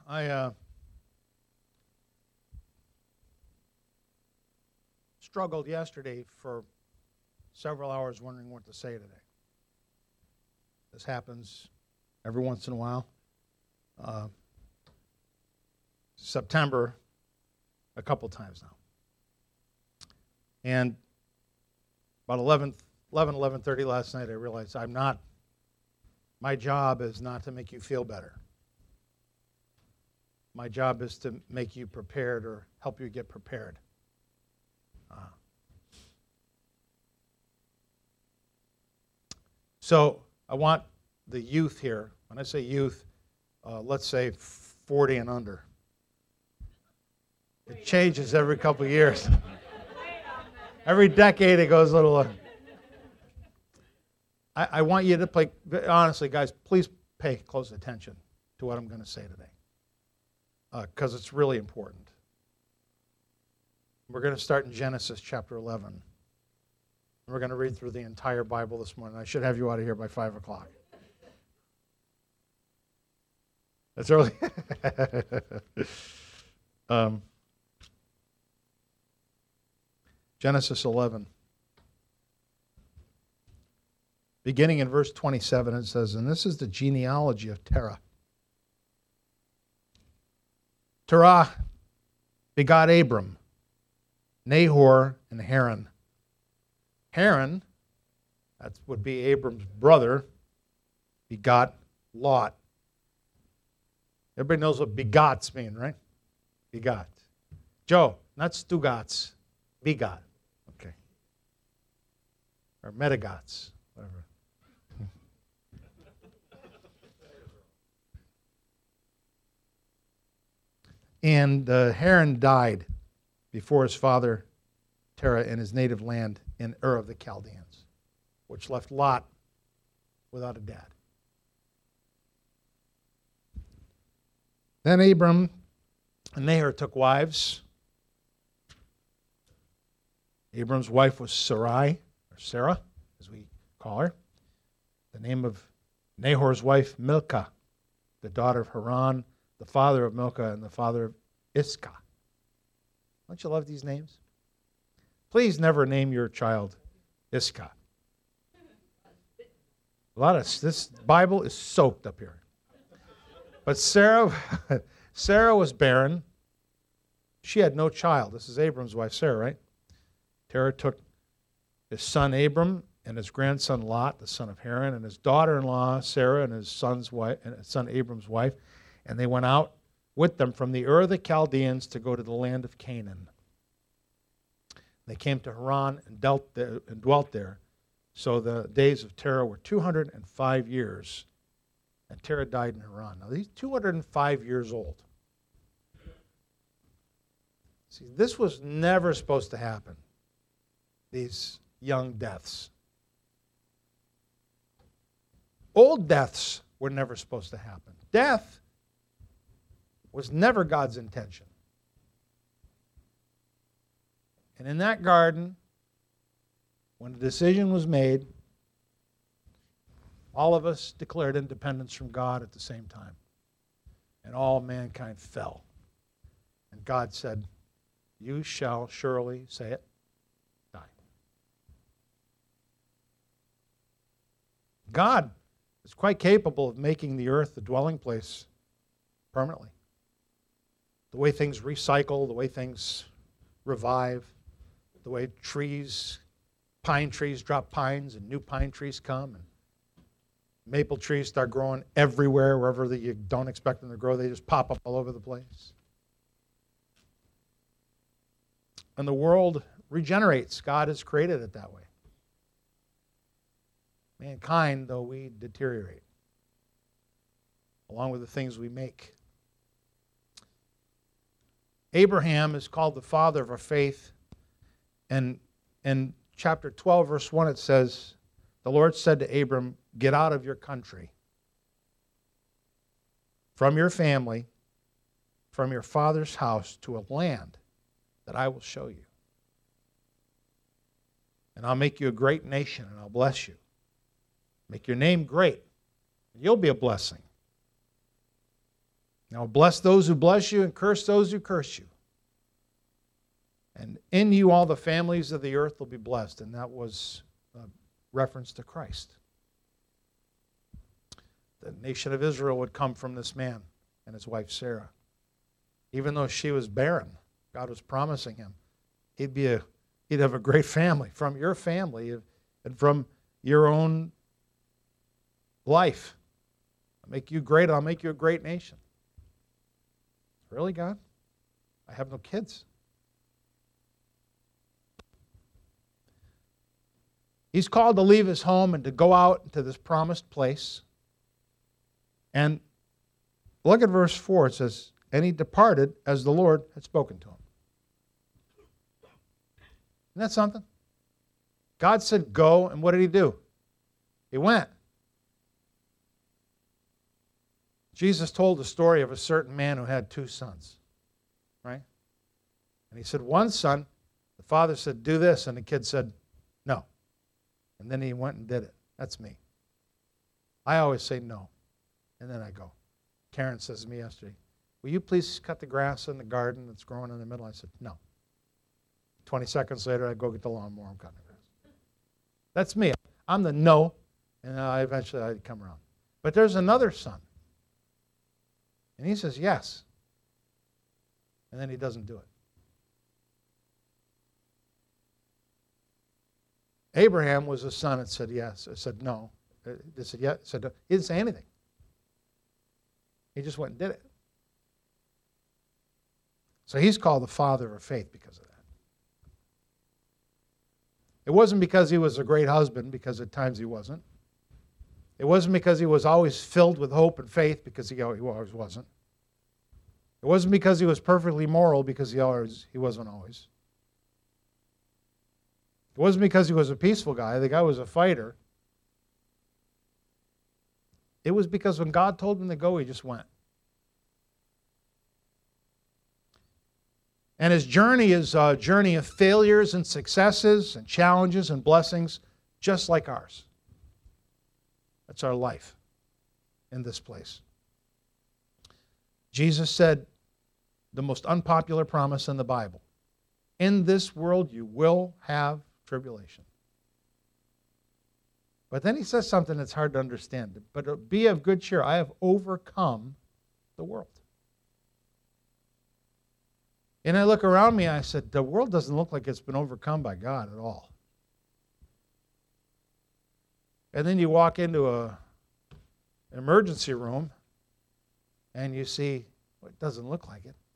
I struggled yesterday for several hours wondering what to say today. This happens every once in a while. September, a couple times now. And about 11:30 last night, I realized my job is not to make you feel better. My job is to make you prepared or help you get prepared. So I want the youth here, when I say youth, let's say 40 and under. It changes every couple of years. Every decade it goes a little... I want you to play, honestly, guys, please pay close attention to what I'm going to say today, because it's really important. We're going to start in Genesis chapter 11. We're going to read through the entire Bible this morning. I should have you out of here by 5 o'clock. That's early. Genesis 11. Beginning in verse 27, it says, and this is the genealogy of Terah. Terah begot Abram, Nahor, and Haran. Haran, that would be Abram's brother, begot Lot. Everybody knows what begots mean, right? Begot. Joe, not stugots, begot. Okay. Or metagots, whatever. And Haran died before his father Terah in his native land in Ur of the Chaldeans, which left Lot without a dad. Then Abram and Nahor took wives. Abram's wife was Sarai, or Sarah, as we call her. The name of Nahor's wife, Milcah, the daughter of Haran, the father of Milcah, and the father of Iscah. Don't you love these names? Please never name your child Iscah. This Bible is soaked up here. But Sarah was barren. She had no child. This is Abram's wife, Sarah, right? Terah took his son Abram and his grandson Lot, the son of Haran, and his daughter-in-law Sarah and his son Abram's wife, and they went out with them from the Ur of the Chaldeans to go to the land of Canaan. They came to Haran and dwelt there. So the days of Terah were 205 years, and Terah died in Haran. Now he's 205 years old. See, this was never supposed to happen, these young deaths. Old deaths were never supposed to happen. Death was never God's intention. And in that garden, when the decision was made, all of us declared independence from God at the same time. And all mankind fell. And God said, you shall surely, say it, die. God is quite capable of making the earth the dwelling place permanently. The way things recycle, the way things revive, the way pine trees drop pines and new pine trees come, and maple trees start growing everywhere, wherever you don't expect them to grow. They just pop up all over the place. And the world regenerates. God has created it that way. Mankind, though, we deteriorate, along with the things we make. Abraham is called the father of our faith. And in chapter 12, verse 1, it says, the Lord said to Abram, get out of your country, from your family, from your father's house, to a land that I will show you. And I'll make you a great nation, and I'll bless you. Make your name great, and you'll be a blessing. Now bless those who bless you and curse those who curse you. And in you all the families of the earth will be blessed. And that was a reference to Christ. The nation of Israel would come from this man and his wife Sarah. Even though she was barren, God was promising him he'd have a great family from your family and from your own life. I'll make you great. I'll make you a great nation. Really, God? I have no kids. He's called to leave his home and to go out to this promised place. And look at verse 4. It says, and he departed as the Lord had spoken to him. Isn't that something? God said go, and what did he do? He went. Jesus told the story of a certain man who had 2 sons, right? And he said, one son, the father said, do this, and the kid said, no. And then he went and did it. That's me. I always say no, and then I go. Karen says to me yesterday, will you please cut the grass in the garden that's growing in the middle? I said, no. 20 seconds later, I go get the lawnmower, I'm cutting the grass. That's me. I'm the no, and eventually I come around. But there's another son. And he says yes. And then he doesn't do it. Abraham was a son that said yes. I said no. They said yes. Said no. He didn't say anything. He just went and did it. So he's called the father of faith because of that. It wasn't because he was a great husband, because at times he wasn't. It wasn't because he was always filled with hope and faith, because he always wasn't. It wasn't because he was perfectly moral, because he wasn't always. It wasn't because he was a peaceful guy. The guy was a fighter. It was because when God told him to go, he just went. And his journey is a journey of failures and successes and challenges and blessings, just like ours. That's our life in this place. Jesus said the most unpopular promise in the Bible. In this world you will have tribulation. But then he says something that's hard to understand. But be of good cheer. I have overcome the world. And I look around me, I said, the world doesn't look like it's been overcome by God at all. And then you walk into an emergency room, and you see, well, it doesn't look like it.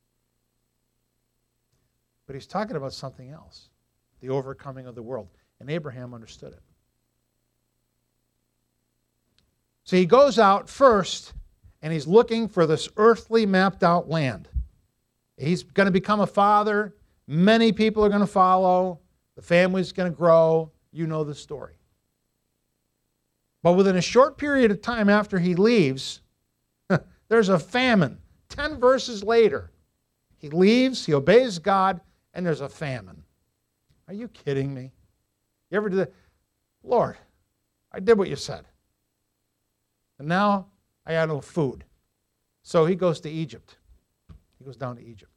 But he's talking about something else, the overcoming of the world. And Abraham understood it. So he goes out first, and he's looking for this earthly mapped out land. He's going to become a father. Many people are going to follow. The family's going to grow. You know the story. But within a short period of time after he leaves, there's a famine. 10 verses later, he leaves, he obeys God, and there's a famine. Are you kidding me? You ever do that? Lord, I did what you said. And now I got no food. So he goes to Egypt. He goes down to Egypt.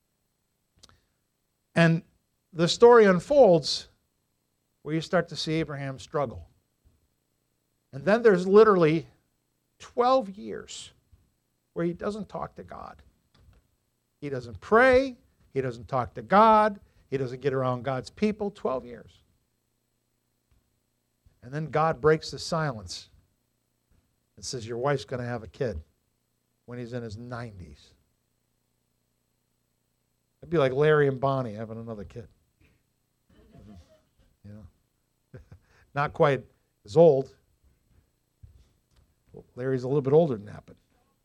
And the story unfolds where you start to see Abraham struggle. And then there's literally 12 years where he doesn't talk to God. He doesn't pray. He doesn't talk to God. He doesn't get around God's people. 12 years. And then God breaks the silence and says, your wife's going to have a kid when he's in his 90s. It'd be like Larry and Bonnie having another kid. You know, not quite as old. Larry's a little bit older than that, but.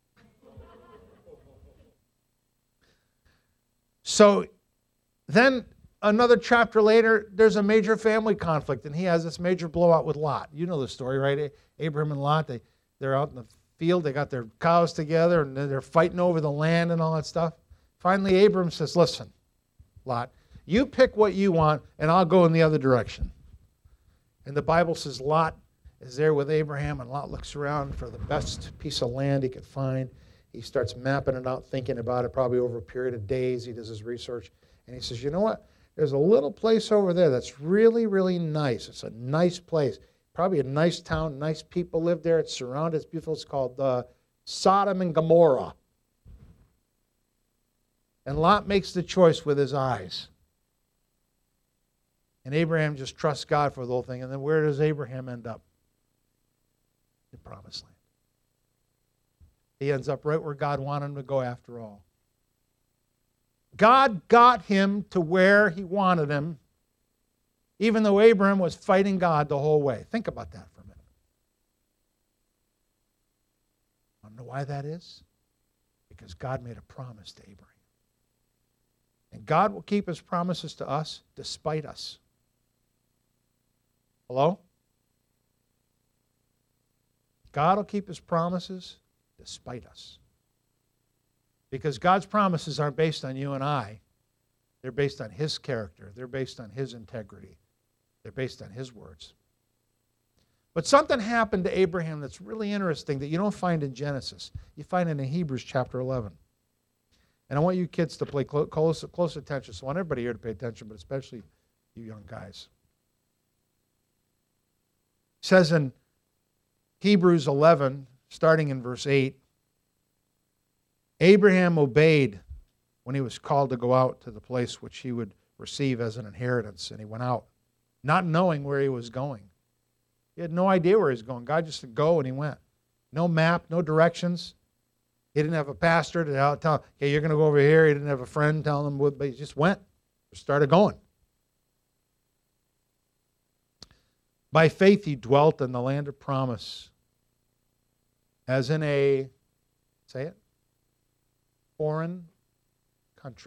So then another chapter later, there's a major family conflict, and he has this major blowout with Lot. You know the story, right? Abraham and Lot, they're out in the field, they got their cows together, and they're fighting over the land and all that stuff. Finally, Abram says, listen, Lot, you pick what you want, and I'll go in the other direction. And the Bible says Lot is there with Abraham, and Lot looks around for the best piece of land he could find. He starts mapping it out, thinking about it, probably over a period of days. He does his research. And he says, you know what? There's a little place over there that's really, really nice. It's a nice place. Probably a nice town, nice people live there. It's surrounded, it's beautiful. It's called Sodom and Gomorrah. And Lot makes the choice with his eyes. And Abraham just trusts God for the whole thing. And then where does Abraham end up? The promised land. He ends up right where God wanted him to go after all. God got him to where he wanted him, even though Abraham was fighting God the whole way. Think about that for a minute. Want to know why that is? Because God made a promise to Abraham. And God will keep his promises to us despite us. Hello? God will keep his promises despite us. Because God's promises aren't based on you and I. They're based on his character. They're based on his integrity. They're based on his words. But something happened to Abraham that's really interesting that you don't find in Genesis. You find it in Hebrews chapter 11. And I want you kids to pay close attention. So I want everybody here to pay attention, but especially you young guys. It says in Hebrews 11, starting in verse 8, Abraham obeyed when he was called to go out to the place which he would receive as an inheritance. And he went out, not knowing where he was going. He had no idea where he was going. God just said, go, and he went. No map, no directions. He didn't have a pastor to tell him, okay, you're going to go over here. He didn't have a friend telling him, but he just went. Just started going. By faith he dwelt in the land of promise, as in a, say it, foreign country.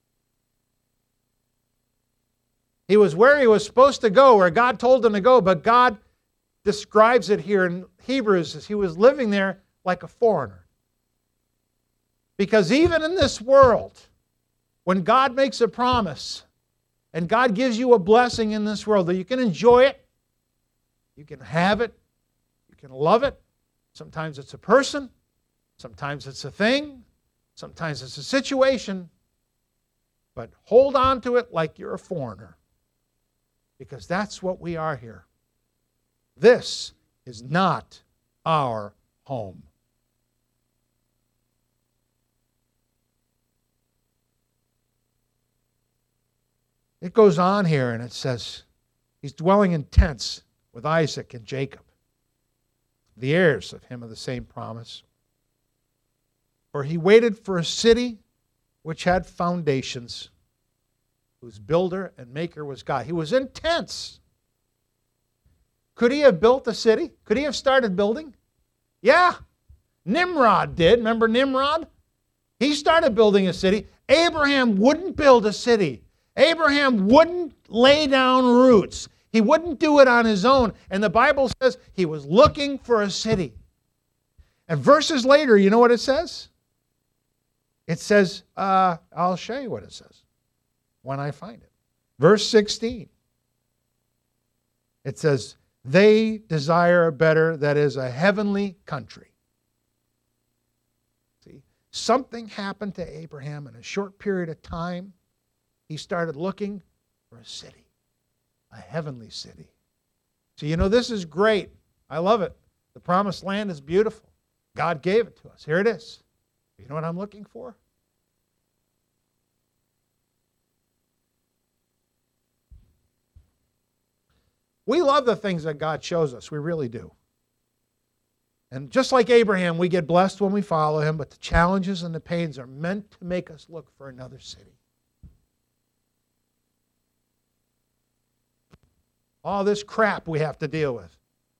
He was where he was supposed to go, where God told him to go, but God describes it here in Hebrews as he was living there like a foreigner. Because even in this world, when God makes a promise and God gives you a blessing in this world, that you can enjoy it, you can have it, you can love it. Sometimes it's a person, sometimes it's a thing, sometimes it's a situation, but hold on to it like you're a foreigner, because that's what we are here. This is not our home. It goes on here and it says, he's dwelling in tents with Isaac and Jacob, the heirs of him of the same promise. For he waited for a city which had foundations, whose builder and maker was God. He was in tents. Could he have built a city? Could he have started building? Yeah. Nimrod did. Remember Nimrod? He started building a city. Abraham wouldn't build a city. Abraham wouldn't lay down roots. He wouldn't do it on his own. And the Bible says he was looking for a city. And verses later, you know what it says? It says, I'll show you what it says when I find it. Verse 16. It says, they desire a better, that is, a heavenly country. See, something happened to Abraham in a short period of time. He started looking for a city, a heavenly city. So, you know, this is great. I love it. The promised land is beautiful. God gave it to us. Here it is. You know what I'm looking for? We love the things that God shows us. We really do. And just like Abraham, we get blessed when we follow him, but the challenges and the pains are meant to make us look for another city. All this crap we have to deal with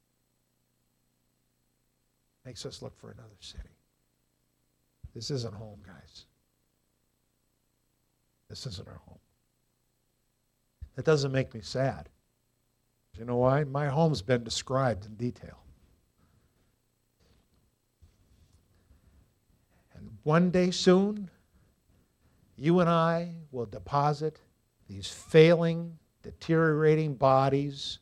makes us look for another city. This isn't home, guys. This isn't our home. That doesn't make me sad. You know why? My home's been described in detail. And one day soon, you and I will deposit these failing, deteriorating bodies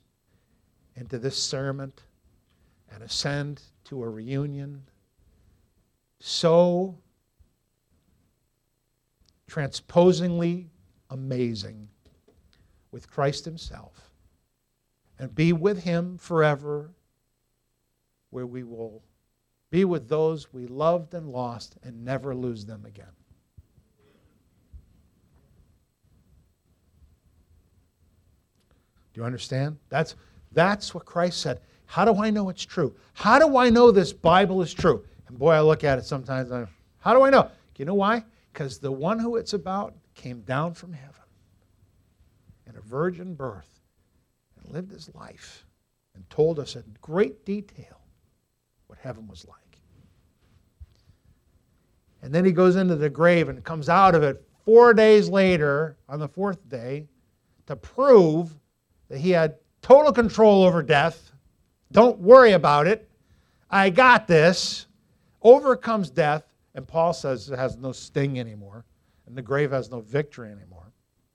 into this cerement and ascend to a reunion so transposingly amazing with Christ himself and be with him forever, where we will be with those we loved and lost and never lose them again. Do you understand? That's what Christ said. How do I know it's true? How do I know this Bible is true? And boy, I look at it sometimes and how do I know? You know why? Because the one who it's about came down from heaven in a virgin birth and lived his life and told us in great detail what heaven was like. And then he goes into the grave and comes out of it 4 days later on the fourth day to prove that he had total control over death. Don't worry about it. I got this. Overcomes death. And Paul says it has no sting anymore. And the grave has no victory anymore.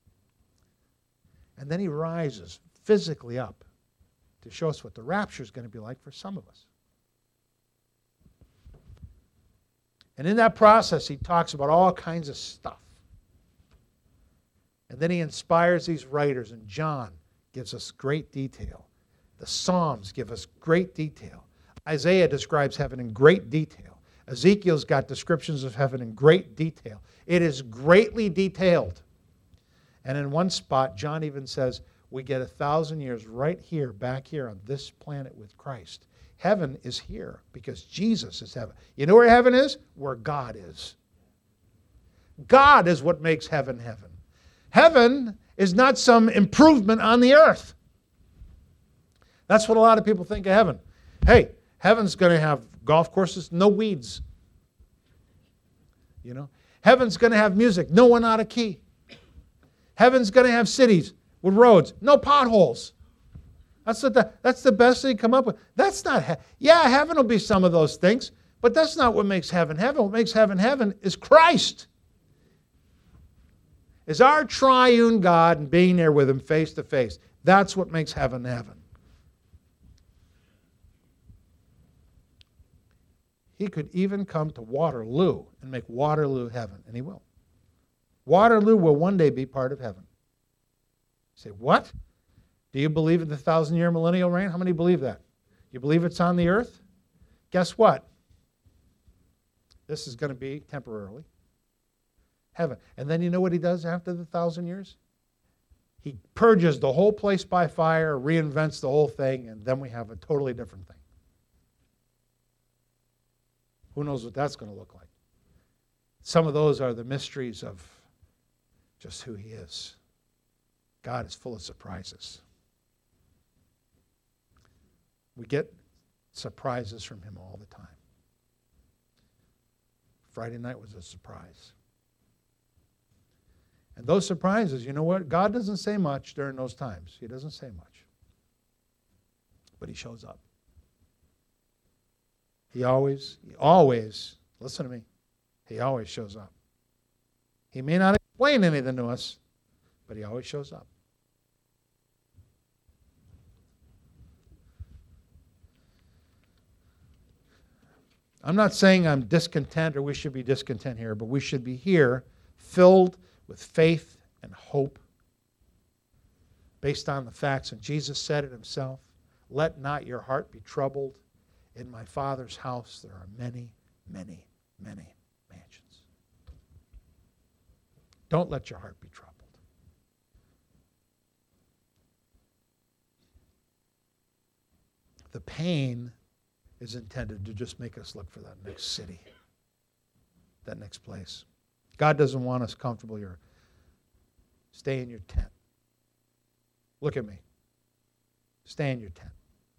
And then he rises physically up to show us what the rapture is going to be like for some of us. And in that process, he talks about all kinds of stuff. And then he inspires these writers, and John gives us great detail. The Psalms give us great detail. Isaiah describes heaven in great detail. Ezekiel's got descriptions of heaven in great detail. It is greatly detailed. And in one spot, John even says, we get 1,000 years right here, back here on this planet with Christ. Heaven is here because Jesus is heaven. You know where heaven is? Where God is. God is what makes heaven heaven. Heaven is not some improvement on the earth. That's what a lot of people think of heaven. Hey, heaven's going to have golf courses, no weeds. You know, heaven's going to have music, no one out of key. Heaven's going to have cities with roads, no potholes. That's the best they come up with. That's not, heaven will be some of those things, but that's not what makes heaven heaven. What makes heaven heaven is Christ. Is our triune God and being there with him face to face. That's what makes heaven heaven. He could even come to Waterloo and make Waterloo heaven, and he will. Waterloo will one day be part of heaven. You say, what? Do you believe in the 1,000-year millennial reign? How many believe that? You believe it's on the earth? Guess what? This is going to be temporarily heaven. And then you know what he does after the 1,000 years? He purges the whole place by fire, reinvents the whole thing, and then we have a totally different thing. Who knows what that's going to look like? Some of those are the mysteries of just who he is. God is full of surprises. We get surprises from him all the time. Friday night was a surprise. And those surprises, you know what? God doesn't say much during those times. He doesn't say much. But he shows up. He always, listen to me, he always shows up. He may not explain anything to us, but he always shows up. I'm not saying I'm discontent or we should be discontent here, but we should be here filled with faith and hope based on the facts. And Jesus said it himself, let not your heart be troubled. In my Father's house there are many, many, many mansions. Don't let your heart be troubled. The pain is intended to just make us look for that next city, that next place. God doesn't want us comfortable here. Stay in your tent. Look at me. Stay in your tent.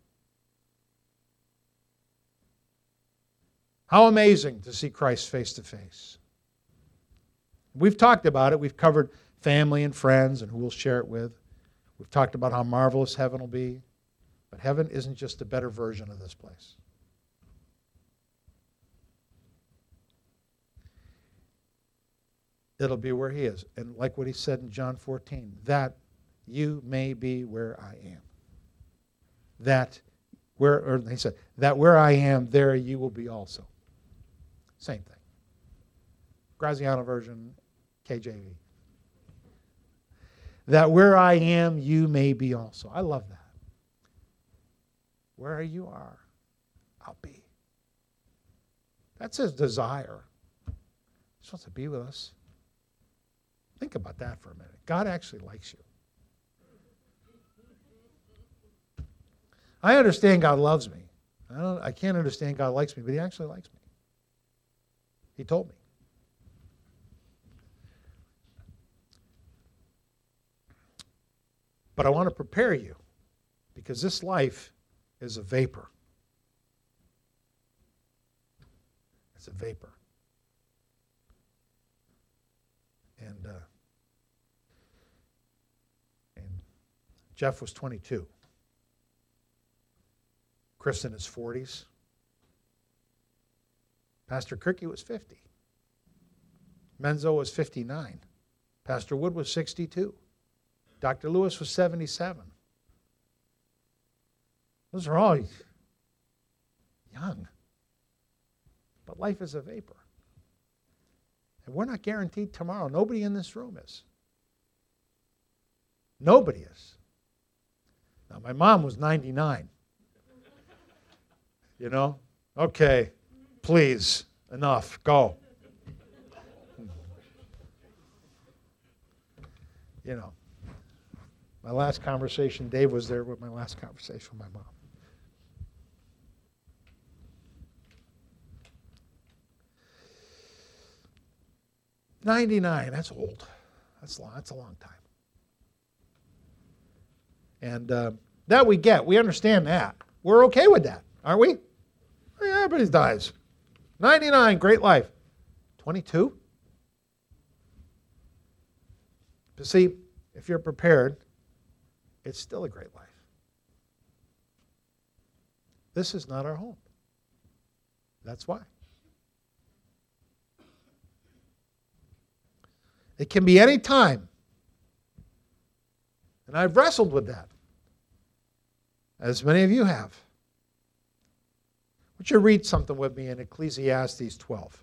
How amazing to see Christ face to face. We've talked about it. We've covered family and friends and who we'll share it with. We've talked about how marvelous heaven will be. But heaven isn't just a better version of this place. It'll be where he is. And like what he said in John 14, that you may be where I am. He said, that where I am, there you will be also. Same thing. Graziano version, KJV. That where I am, you may be also. I love that. Where you are, I'll be. That's his desire. He just wants to be with us. Think about that for a minute. God actually likes you. I understand God loves me. I can't understand God likes me, but he actually likes me. He told me. But I want to prepare you because this life is a vapor. It's a vapor. And Jeff was 22. Chris in his 40s. Pastor Kirky was 50. Menzo was 59. Pastor Wood was 62. Dr. Lewis was 77. Those are all young. But life is a vapor. And we're not guaranteed tomorrow. Nobody in this room is. Nobody is. Now, my mom was 99. You know? Okay, please, enough, go. You know, my last conversation, Dave was there with my last conversation with my mom. '99, that's old. That's a long time. And that we get. We understand that. We're okay with that, aren't we? Yeah, everybody dies. 99, great life. 22? But see, if you're prepared, it's still a great life. This is not our home. That's why. It can be any time. And I've wrestled with that, as many of you have. Would you read something with me in Ecclesiastes 12?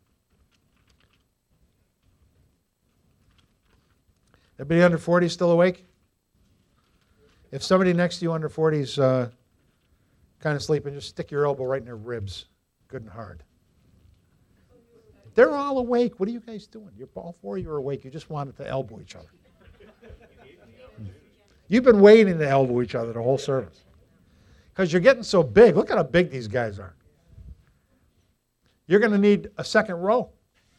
Everybody under 40 is still awake? If somebody next to you under 40 is kind of sleeping, just stick your elbow right in their ribs, good and hard. They're all awake. What are you guys doing? All four of you are awake. You just wanted to elbow each other. You've been waiting to elbow each other the whole service. Because you're getting so big. Look at how big these guys are. You're going to need a second row.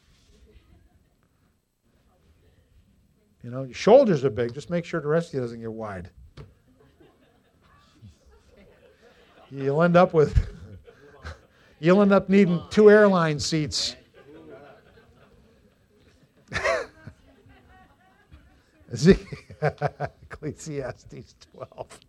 You know, your shoulders are big. Just make sure the rest of you doesn't get wide. You'll end up needing 2 airline seats. Ecclesiastes 12.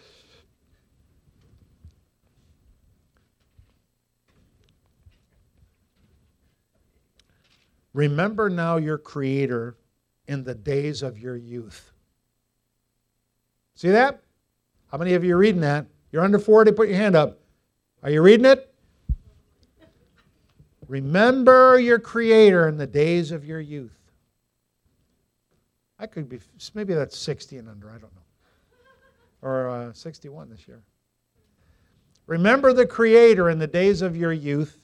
Remember now your Creator in the days of your youth. See that? How many of you are reading that? You're under 40, put your hand up. Are you reading it? Remember your Creator in the days of your youth. I could be, maybe that's 60 and under, I don't know. Or 61 this year. Remember the Creator in the days of your youth.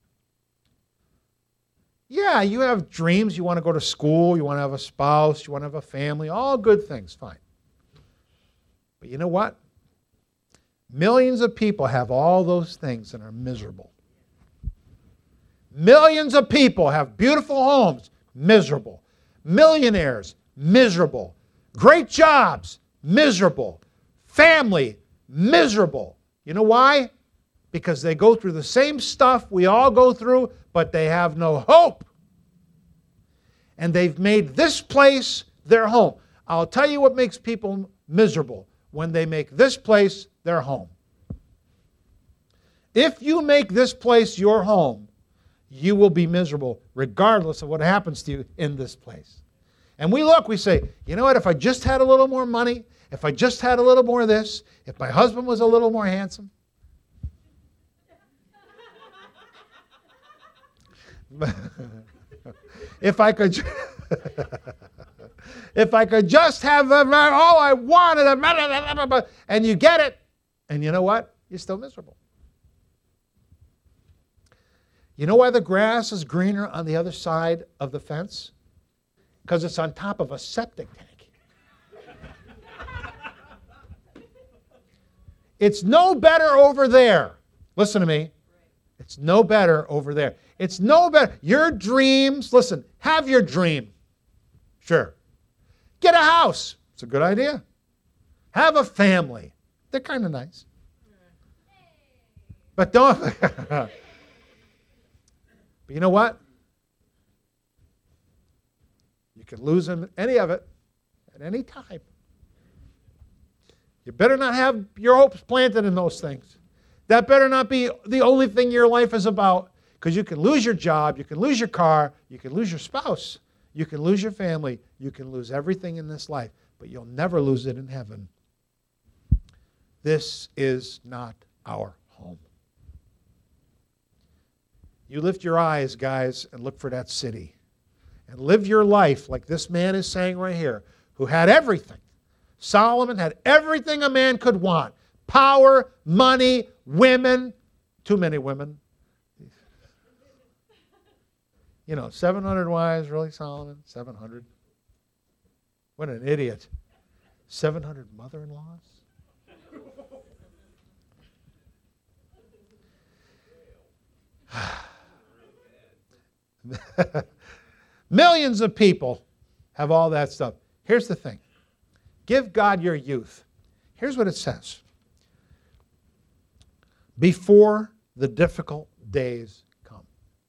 Yeah, you have dreams. You want to go to school. You want to have a spouse. You want to have a family. All good things, fine. But you know what? Millions of people have all those things and are miserable. Millions of people have beautiful homes, miserable. Millionaires, miserable. Great jobs, miserable. Family, miserable. You know why? Because they go through the same stuff we all go through, but they have no hope. And they've made this place their home. I'll tell you what makes people miserable: when they make this place their home. If you make this place your home, you will be miserable regardless of what happens to you in this place. And we say, you know what, if I just had a little more money, if I just had a little more of this, if my husband was a little more handsome. If I could, if I could just have all I wanted, and you get it, and you know what? You're still miserable. You know why the grass is greener on the other side of the fence? Because it's on top of a septic tank. It's no better over there. Listen to me. It's no better over there. It's no better. Your dreams, listen, have your dream. Sure. Get a house. It's a good idea. Have a family. They're kind of nice. But don't. But you know what? You can lose any of it at any time. You better not have your hopes planted in those things. That better not be the only thing your life is about, because you can lose your job, you can lose your car, you can lose your spouse, you can lose your family, you can lose everything in this life, but you'll never lose it in heaven. This is not our home. You lift your eyes, guys, and look for that city. And live your life like this man is saying right here, who had everything. Solomon had everything a man could want. Power, money, women. Too many women. 700 wives, really, Solomon? 700? What an idiot. 700 mother-in-laws? Millions of people have all that stuff. Here's the thing. Give God your youth. Here's what it says. Before the difficult days come.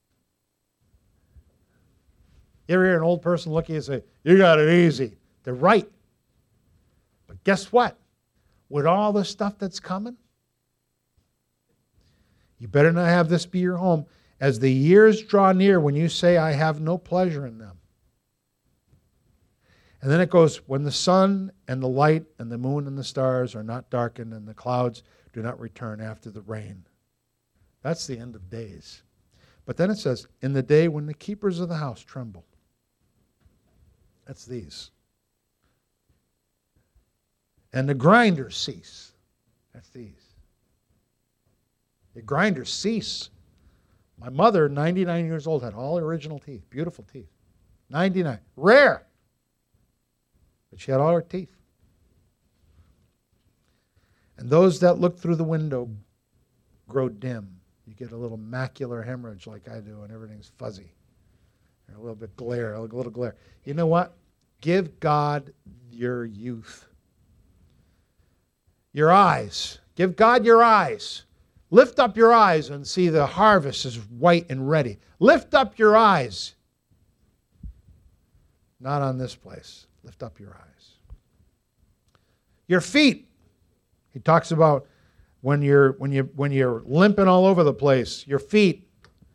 You ever hear an old person look at you and say, you got it easy? They're right. But guess what? With all the stuff that's coming, you better not have this be your home. As the years draw near, when you say, I have no pleasure in them. And then it goes, when the sun and the light and the moon and the stars are not darkened and the clouds do not return after the rain. That's the end of days. But then it says, in the day when the keepers of the house tremble. That's these. And the grinders cease. That's these. The grinders cease. My mother, 99 years old, had all original teeth, beautiful teeth. 99. Rare. But she had all her teeth. And those that look through the window grow dim. You get a little macular hemorrhage like I do, and everything's fuzzy. And a little bit glare, a little glare. You know what? Give God your youth. Your eyes. Give God your eyes. Lift up your eyes and see the harvest is white and ready. Lift up your eyes. Not on this place. Lift up your eyes. Your feet. He talks about when you're limping all over the place, your feet.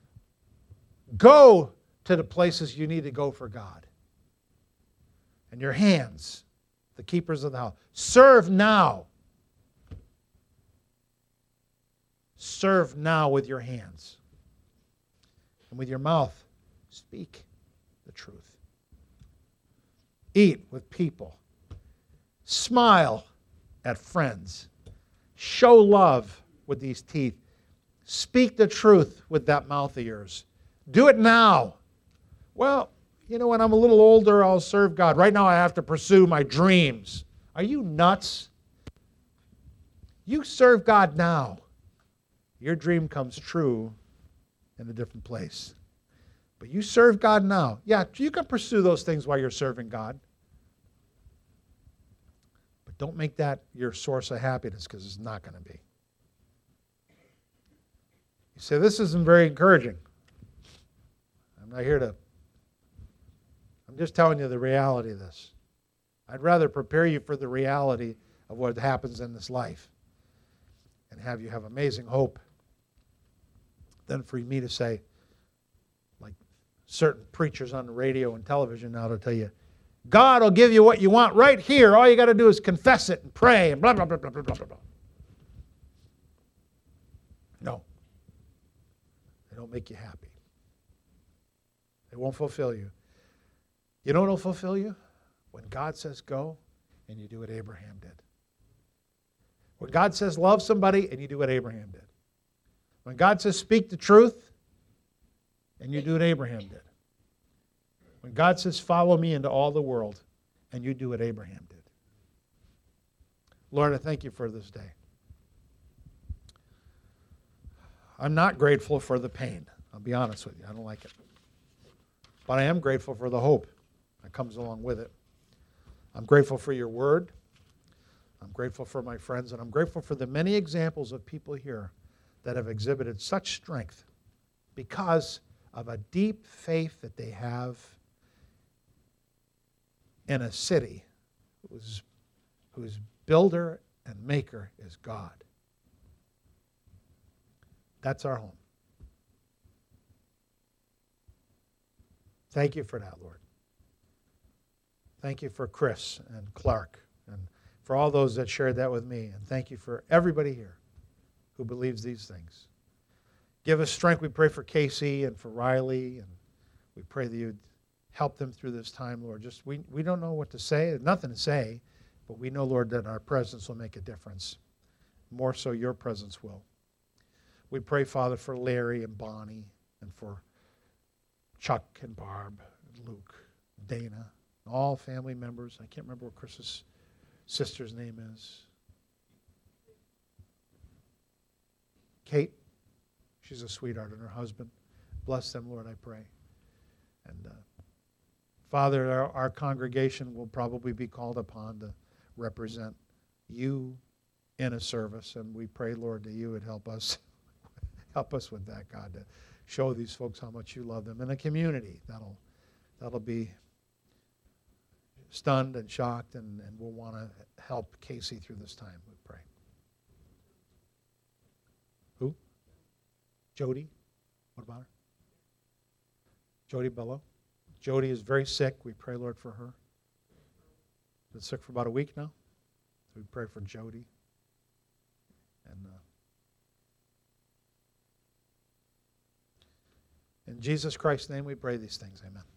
Go to the places you need to go for God. And your hands, the keepers of the house. Serve now. Serve now with your hands. And with your mouth, speak the truth. Eat with people. Smile at friends. Show love with these teeth. Speak the truth with that mouth of yours. Do it now. Well, when I'm a little older, I'll serve God. Right now I have to pursue my dreams. Are you nuts? You serve God now. Your dream comes true in a different place. But you serve God now. Yeah, you can pursue those things while you're serving God. But don't make that your source of happiness, because it's not going to be. You say, this isn't very encouraging. I'm not here to... I'm just telling you the reality of this. I'd rather prepare you for the reality of what happens in this life and have you have amazing hope than for me to say, like certain preachers on the radio and television now to tell you, God will give you what you want right here. All you got to do is confess it and pray and blah, blah, blah, blah, blah, blah, blah. No. They don't make you happy. It won't fulfill you. You know what will fulfill you? When God says go, and you do what Abraham did. When God says love somebody, and you do what Abraham did. When God says speak the truth, and you do what Abraham did. When God says follow me into all the world, and you do what Abraham did. Lord, I thank you for this day. I'm not grateful for the pain. I'll be honest with you. I don't like it. But I am grateful for the hope that comes along with it. I'm grateful for your word. I'm grateful for my friends, and I'm grateful for the many examples of people here that have exhibited such strength because of a deep faith that they have in a city whose builder and maker is God. That's our home. Thank you for that, Lord. Thank you for Chris and Clark and for all those that shared that with me. And thank you for everybody here who believes these things. Give us strength. We pray for Casey and for Riley, and we pray that you'd help them through this time, Lord. Just we don't know what to say. There's nothing to say, but we know, Lord, that our presence will make a difference. More so your presence will. We pray, Father, for Larry and Bonnie and for Chuck and Barb, and Luke, Dana, all family members. I can't remember what Chris's sister's name is. Kate, she's a sweetheart, and her husband. Bless them, Lord, I pray. And Father, our congregation will probably be called upon to represent you in a service, and we pray, Lord, that you would help us with that, God, to show these folks how much you love them. In a community that'll be stunned and shocked, and we'll want to help Casey through this time, we pray. Who? Jody? What about her? Jody Bello? Jody is very sick. We pray, Lord, for her. Been sick for about a week now. So we pray for Jody. And in Jesus Christ's name we pray these things. Amen.